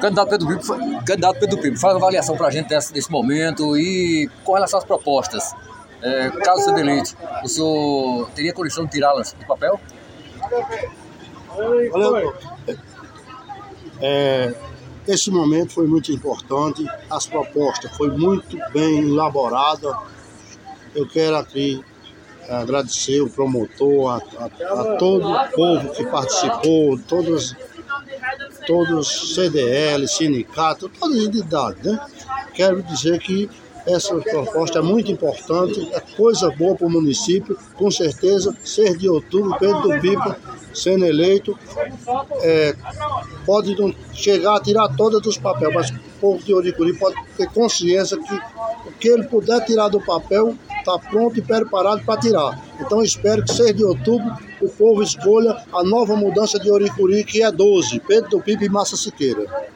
Candidato Pedro Pipo, faz uma avaliação para a gente desse momento e com relação às propostas. Caso seja eleito, o senhor teria condição de tirá-las do papel? Olha, esse momento foi muito importante, as propostas foram muito bem elaboradas. Eu quero aqui agradecer o promotor, a todo o povo que participou, todos CDL, sindicato, todas as entidades, né? Quero dizer que essa proposta é muito importante, é coisa boa para o município, com certeza. 6 de outubro, Pedro Pipo sendo eleito, pode não chegar a tirar todas dos papéis, mas o povo de Oricuri pode ter consciência que o que ele puder tirar do papel está pronto e preparado para tirar. Então espero que 6 de outubro o povo escolha a nova mudança de Oricuri, que é 12, Pedro Pipo e Massa Siqueira.